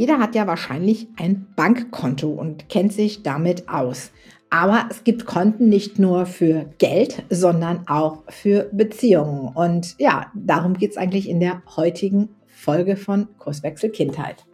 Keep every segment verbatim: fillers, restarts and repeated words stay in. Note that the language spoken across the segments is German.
Jeder hat ja wahrscheinlich ein Bankkonto und kennt sich damit aus. Aber es gibt Konten nicht nur für Geld, sondern auch für Beziehungen. Und ja, darum geht es eigentlich in der heutigen Folge von Kurswechsel Kindheit.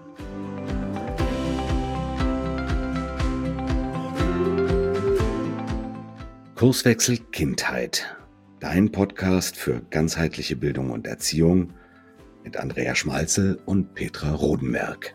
Kurswechsel Kindheit, dein Podcast für ganzheitliche Bildung und Erziehung mit Andrea Schmalzel und Petra Rodenberg.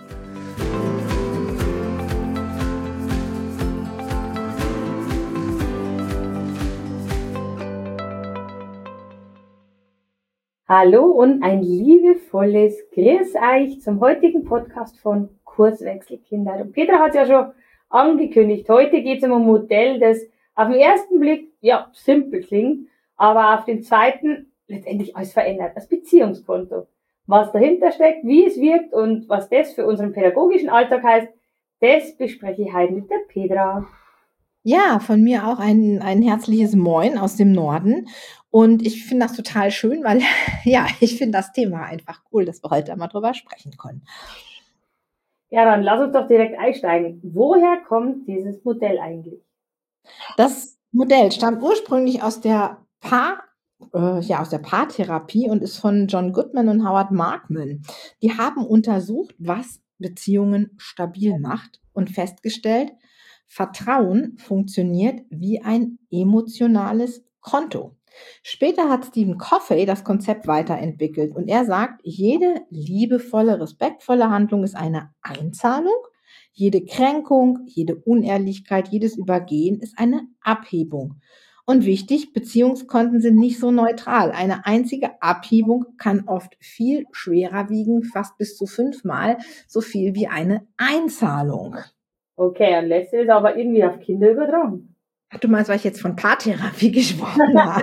Hallo und ein liebevolles Grüß euch zum heutigen Podcast von Kurswechsel Kindheit. Und Petra hat es ja schon angekündigt, heute geht es um ein Modell, das auf den ersten Blick ja simpel klingt, aber auf den zweiten letztendlich alles verändert. Das Beziehungskonto. Was dahinter steckt, wie es wirkt und was das für unseren pädagogischen Alltag heißt, das bespreche ich heute mit der Petra. Ja, von mir auch ein, ein herzliches Moin aus dem Norden. Und ich finde das total schön, weil ja, ich finde das Thema einfach cool, dass wir heute mal drüber sprechen können. Ja, dann lass uns doch direkt einsteigen. Woher kommt dieses Modell eigentlich? Das Modell stammt ursprünglich aus der Paar, äh, ja, aus der Paartherapie und ist von John Goodman und Howard Markman. Die haben untersucht, was Beziehungen stabil macht und festgestellt, Vertrauen funktioniert wie ein emotionales Konto. Später hat Stephen Covey das Konzept weiterentwickelt und er sagt, jede liebevolle, respektvolle Handlung ist eine Einzahlung, jede Kränkung, jede Unehrlichkeit, jedes Übergehen ist eine Abhebung. Und wichtig, Beziehungskonten sind nicht so neutral. Eine einzige Abhebung kann oft viel schwerer wiegen, fast bis zu fünfmal so viel wie eine Einzahlung. Okay, und lässt sich das aber irgendwie auf Kinder übertragen? Ach, du meinst, weil ich jetzt von Paartherapie gesprochen habe?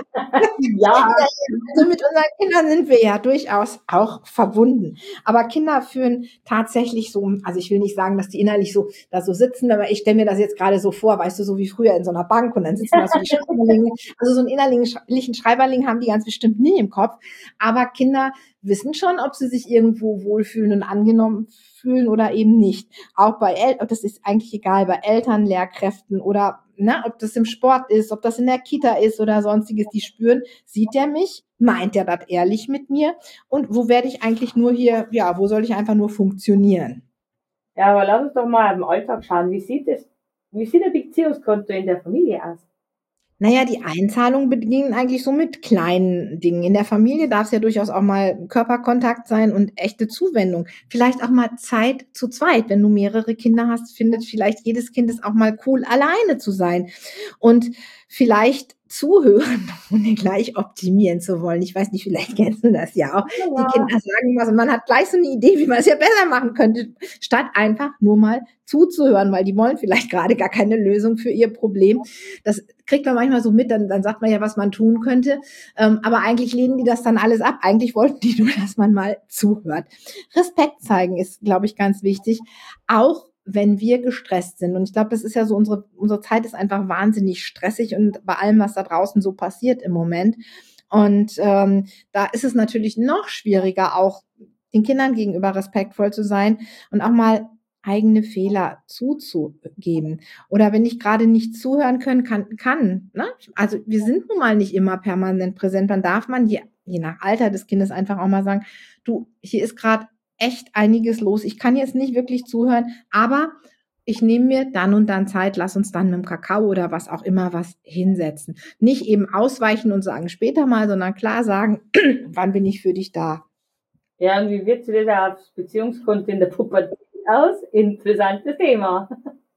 Ja. Also mit unseren Kindern sind wir ja durchaus auch verbunden. Aber Kinder führen tatsächlich so, also ich will nicht sagen, dass die innerlich so da so sitzen, aber ich stelle mir das jetzt gerade so vor, weißt du, so wie früher in so einer Bank und dann sitzen da so die Schreiberlinge. Also so einen innerlichen Schreiberling haben die ganz bestimmt nie im Kopf. Aber Kinder wissen schon, ob sie sich irgendwo wohlfühlen und angenommen fühlen oder eben nicht. Auch bei Eltern, das ist eigentlich egal, bei Eltern, Lehrkräften oder na, ob das im Sport ist, ob das in der Kita ist oder sonstiges, die spüren, sieht der mich, meint der das ehrlich mit mir und wo werde ich eigentlich nur hier, ja, wo soll ich einfach nur funktionieren? Ja, aber lass uns doch mal im Alltag schauen, wie sieht es, wie sieht ein Beziehungskonto in der Familie aus? Naja, die Einzahlungen beginnen eigentlich so mit kleinen Dingen. In der Familie darf es ja durchaus auch mal Körperkontakt sein und echte Zuwendung. Vielleicht auch mal Zeit zu zweit. Wenn du mehrere Kinder hast, findet vielleicht jedes Kind es auch mal cool, alleine zu sein. Und vielleicht zuhören, ohne gleich optimieren zu wollen. Ich weiß nicht, vielleicht kennst du das ja auch. Ja. Die Kinder sagen was und man hat gleich so eine Idee, wie man es ja besser machen könnte, statt einfach nur mal zuzuhören, weil die wollen vielleicht gerade gar keine Lösung für ihr Problem. Das kriegt man manchmal so mit, dann, dann sagt man ja, was man tun könnte. Ähm, aber eigentlich lehnen die das dann alles ab. Eigentlich wollten die nur, dass man mal zuhört. Respekt zeigen ist, glaube ich, ganz wichtig. Auch wenn wir gestresst sind. Und ich glaube, das ist ja so, unsere, unsere Zeit ist einfach wahnsinnig stressig und bei allem, was da draußen so passiert im Moment. Und ähm, da ist es natürlich noch schwieriger, auch den Kindern gegenüber respektvoll zu sein und auch mal eigene Fehler zuzugeben. Oder wenn ich gerade nicht zuhören können kann, kann, ne? Also wir sind nun mal nicht immer permanent präsent, dann darf man je, je nach Alter des Kindes einfach auch mal sagen, du, hier ist gerade echt einiges los. Ich kann jetzt nicht wirklich zuhören, aber ich nehme mir dann und dann Zeit, lass uns dann mit dem Kakao oder was auch immer was hinsetzen. Nicht eben ausweichen und sagen später mal, sondern klar sagen, wann bin ich für dich da? Ja, und wie wirkt sich das aufs Beziehungskonto in der Pubertät aus? Interessantes Thema.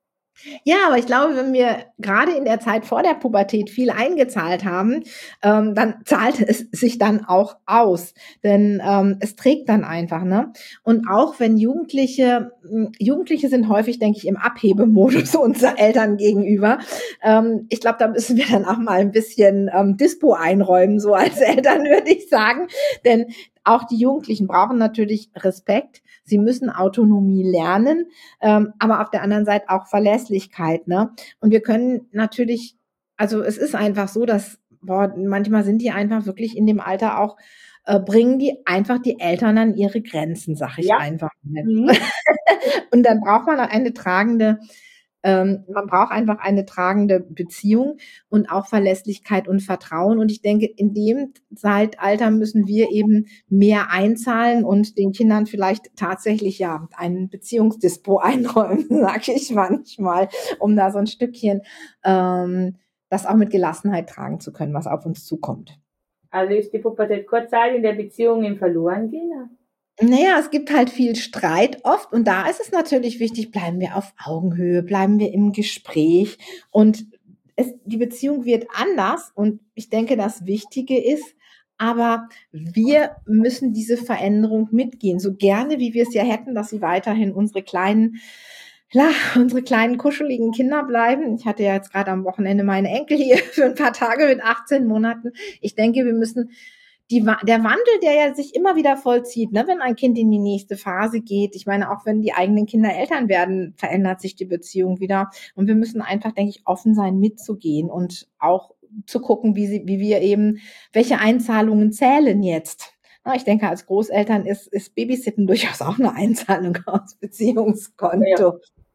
Ja, aber ich glaube, wenn wir gerade in der Zeit vor der Pubertät viel eingezahlt haben, ähm, dann zahlt es sich dann auch aus, denn ähm, es trägt dann einfach, ne? Und auch wenn Jugendliche, Jugendliche sind häufig, denke ich, im Abhebemodus unseren Eltern gegenüber. Ähm, ich glaube, da müssen wir dann auch mal ein bisschen ähm, Dispo einräumen, so als Eltern würde ich sagen, denn auch die Jugendlichen brauchen natürlich Respekt. Sie müssen Autonomie lernen, ähm, aber auf der anderen Seite auch Verlässlichkeit, ne? Und wir können natürlich, also es ist einfach so, dass boah, manchmal sind die einfach wirklich in dem Alter auch, äh, bringen die einfach die Eltern an ihre Grenzen, sag ich Ja. einfach mal. Mhm. Und dann braucht man eine tragende, ähm, man braucht einfach eine tragende Beziehung und auch Verlässlichkeit und Vertrauen. Und ich denke, in dem Zeitalter müssen wir eben mehr einzahlen und den Kindern vielleicht tatsächlich ja einen Beziehungsdispo einräumen, sage ich manchmal, um da so ein Stückchen ähm, das auch mit Gelassenheit tragen zu können, was auf uns zukommt. Also ist die Pubertät kurzzeitig in der Beziehung im Verlorengehen? Naja, es gibt halt viel Streit oft und da ist es natürlich wichtig, bleiben wir auf Augenhöhe, bleiben wir im Gespräch und es, die Beziehung wird anders und ich denke, das Wichtige ist, aber wir müssen diese Veränderung mitgehen, so gerne wie wir es ja hätten, dass sie weiterhin unsere kleinen, ja, unsere kleinen kuscheligen Kinder bleiben. Ich hatte ja jetzt gerade am Wochenende meine Enkel hier für ein paar Tage mit achtzehn Monaten. Ich denke, wir müssen die, der Wandel, der ja sich immer wieder vollzieht, ne, wenn ein Kind in die nächste Phase geht. Ich meine, auch wenn die eigenen Kinder Eltern werden, verändert sich die Beziehung wieder. Und wir müssen einfach, denke ich, offen sein, mitzugehen und auch zu gucken, wie sie, wie wir eben, welche Einzahlungen zählen jetzt. Na, ich denke, als Großeltern ist, ist Babysitten durchaus auch eine Einzahlung aus Beziehungskonto. Ja.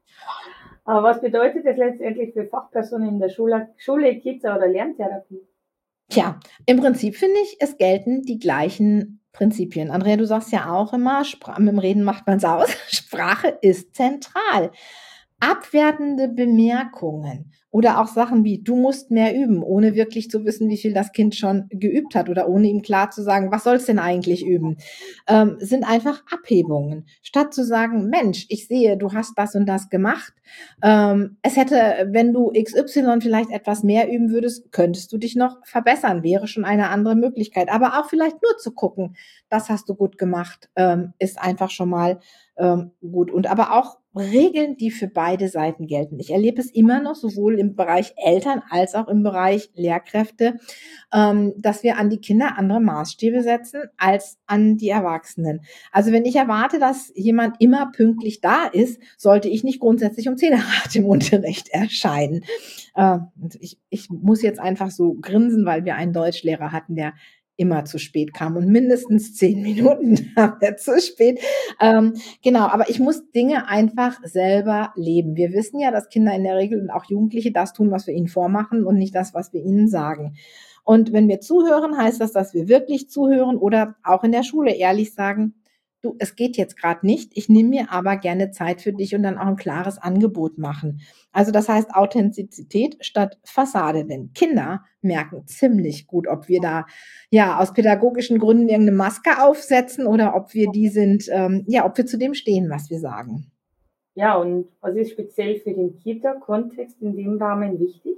Aber was bedeutet das letztendlich für Fachpersonen in der Schule, Schule, Kita oder Lerntherapie? Tja, im Prinzip finde ich, es gelten die gleichen Prinzipien. Andrea, du sagst ja auch immer, Spra- mit dem Reden macht man's aus. Sprache ist zentral. Abwertende Bemerkungen oder auch Sachen wie, du musst mehr üben, ohne wirklich zu wissen, wie viel das Kind schon geübt hat oder ohne ihm klar zu sagen, was soll's denn eigentlich üben, ähm, sind einfach Abhebungen. Statt zu sagen, Mensch, ich sehe, du hast das und das gemacht. Ähm, es hätte, wenn du X Y vielleicht etwas mehr üben würdest, könntest du dich noch verbessern, wäre schon eine andere Möglichkeit. Aber auch vielleicht nur zu gucken, das hast du gut gemacht, ähm, ist einfach schon mal ähm, gut. Und aber auch Regeln, die für beide Seiten gelten. Ich erlebe es immer noch, sowohl im Bereich Eltern als auch im Bereich Lehrkräfte, ähm, dass wir an die Kinder andere Maßstäbe setzen als an die Erwachsenen. Also wenn ich erwarte, dass jemand immer pünktlich da ist, sollte ich nicht grundsätzlich um zehn nach acht im Unterricht erscheinen. Äh, ich, ich muss jetzt einfach so grinsen, weil wir einen Deutschlehrer hatten, der immer zu spät kam und mindestens zehn Minuten kam er zu spät. Ähm, genau, aber ich muss Dinge einfach selber leben. Wir wissen ja, dass Kinder in der Regel und auch Jugendliche das tun, was wir ihnen vormachen und nicht das, was wir ihnen sagen. Und wenn wir zuhören, heißt das, dass wir wirklich zuhören oder auch in der Schule ehrlich sagen, du, es geht jetzt gerade nicht, ich nehme mir aber gerne Zeit für dich und dann auch ein klares Angebot machen. Also das heißt Authentizität statt Fassade, denn Kinder merken ziemlich gut, ob wir da ja aus pädagogischen Gründen irgendeine Maske aufsetzen oder ob wir die sind, ähm, ja, ob wir zu dem stehen, was wir sagen. Ja, und was ist speziell für den Kita-Kontext in dem Rahmen wichtig?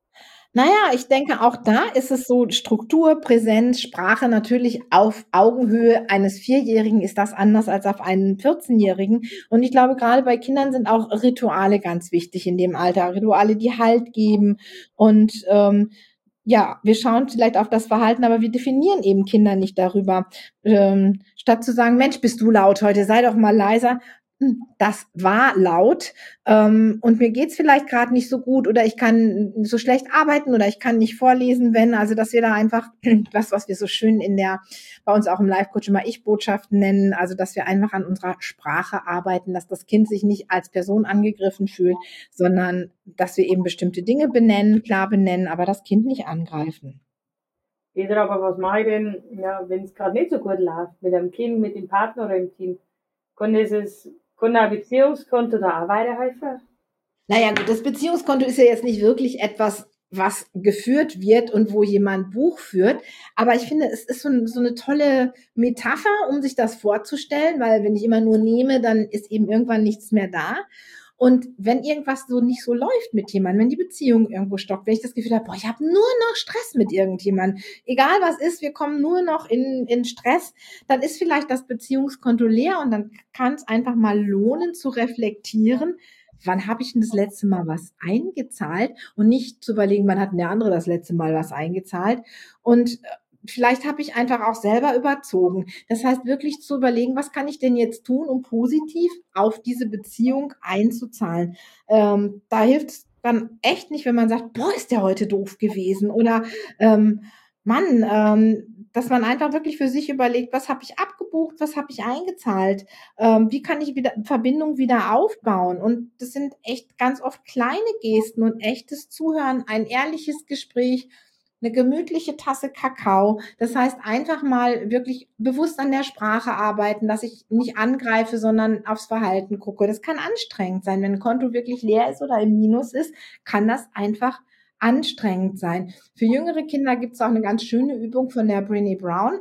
Naja, ich denke, auch da ist es so Struktur, Präsenz, Sprache natürlich auf Augenhöhe eines Vierjährigen ist das anders als auf einen vierzehnjährigen. Und ich glaube, gerade bei Kindern sind auch Rituale ganz wichtig in dem Alter. Rituale, die Halt geben. Und ähm, ja, wir schauen vielleicht auf das Verhalten, aber wir definieren eben Kinder nicht darüber. Ähm, statt zu sagen, Mensch, bist du laut heute, sei doch mal leiser. Das war laut ähm, und mir geht's vielleicht gerade nicht so gut oder ich kann so schlecht arbeiten oder ich kann nicht vorlesen, wenn, also dass wir da einfach das, was wir so schön in der, bei uns auch im Live-Coach immer Ich-Botschaften nennen, also dass wir einfach an unserer Sprache arbeiten, dass das Kind sich nicht als Person angegriffen fühlt, sondern dass wir eben bestimmte Dinge benennen, klar benennen, aber das Kind nicht angreifen. Peter, aber was mache ich denn, ja, wenn es gerade nicht so gut läuft, mit einem Kind, mit dem Partner oder im Team? Kann dieses Kann ein Beziehungskonto da auch weiterhelfen? Naja, gut, das Beziehungskonto ist ja jetzt nicht wirklich etwas, was geführt wird und wo jemand Buch führt. Aber ich finde, es ist so, ein, so eine tolle Metapher, um sich das vorzustellen, weil wenn ich immer nur nehme, dann ist eben irgendwann nichts mehr da. Und wenn irgendwas so nicht so läuft mit jemandem, wenn die Beziehung irgendwo stockt, wenn ich das Gefühl habe, boah, ich habe nur noch Stress mit irgendjemandem, egal was ist, wir kommen nur noch in, in Stress, dann ist vielleicht das Beziehungskonto leer und dann kann es einfach mal lohnen zu reflektieren, wann habe ich denn das letzte Mal was eingezahlt und nicht zu überlegen, wann hat denn der andere das letzte Mal was eingezahlt und vielleicht habe ich einfach auch selber überzogen. Das heißt, wirklich zu überlegen, was kann ich denn jetzt tun, um positiv auf diese Beziehung einzuzahlen. Ähm, da hilft es dann echt nicht, wenn man sagt, boah, ist der heute doof gewesen oder ähm, Mann, ähm, dass man einfach wirklich für sich überlegt, was habe ich abgebucht, was habe ich eingezahlt, ähm, wie kann ich wieder Verbindung wieder aufbauen. Und das sind echt ganz oft kleine Gesten und echtes Zuhören, ein ehrliches Gespräch, eine gemütliche Tasse Kakao. Das heißt, einfach mal wirklich bewusst an der Sprache arbeiten, dass ich nicht angreife, sondern aufs Verhalten gucke. Das kann anstrengend sein. Wenn ein Konto wirklich leer ist oder im Minus ist, kann das einfach anstrengend sein. Für jüngere Kinder gibt es auch eine ganz schöne Übung von der Brené Brown.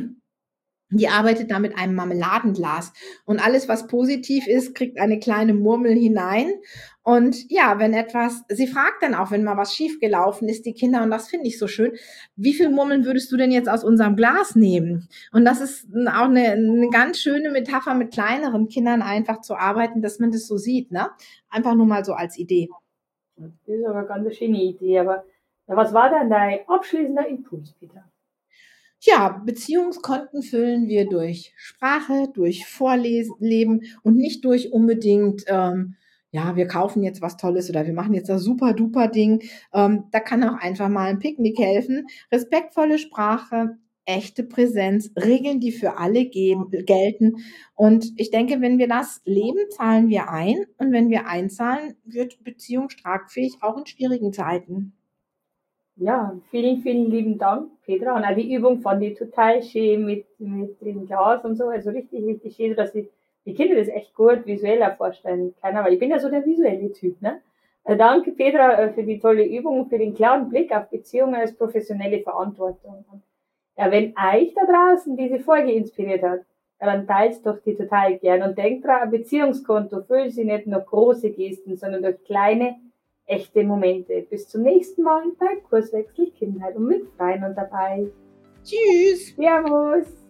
Die arbeitet da mit einem Marmeladenglas. Und alles, was positiv ist, kriegt eine kleine Murmel hinein. Und ja, wenn etwas, sie fragt dann auch, wenn mal was schiefgelaufen ist, die Kinder, und das finde ich so schön, wie viel Murmeln würdest du denn jetzt aus unserem Glas nehmen? Und das ist auch eine, eine ganz schöne Metapher, mit kleineren Kindern einfach zu arbeiten, dass man das so sieht, ne? Einfach nur mal so als Idee. Das ist aber eine ganz schöne Idee. Aber ja, was war denn dein abschließender Impuls, Petra? Ja, Beziehungskonten füllen wir durch Sprache, durch Vorleben und nicht durch unbedingt, ähm, ja, wir kaufen jetzt was Tolles oder wir machen jetzt das super-duper Ding. Ähm, da kann auch einfach mal ein Picknick helfen. Respektvolle Sprache, echte Präsenz, Regeln, die für alle geben, gelten. Und ich denke, wenn wir das leben, zahlen wir ein. Und wenn wir einzahlen, wird Beziehung tragfähig, auch in schwierigen Zeiten. Ja, vielen, vielen lieben Dank, Petra. Und auch die Übung fand ich total schön mit, mit dem Glas und so. Also richtig, richtig schön, dass die, die Kinder das echt gut visuell auch vorstellen können. Aber ich bin ja so der visuelle Typ, ne? Also danke, Petra, für die tolle Übung, für den klaren Blick auf Beziehungen als professionelle Verantwortung. Ja, wenn euch da draußen diese Folge inspiriert hat, ja, dann teilt doch die total gern. Und denkt dran, ein Beziehungskonto füllt sich nicht nur große Gesten, sondern durch kleine, echte Momente. Bis zum nächsten Mal bei Kurswechsel Kindheit und mit Freien und dabei. Tschüss! Servus!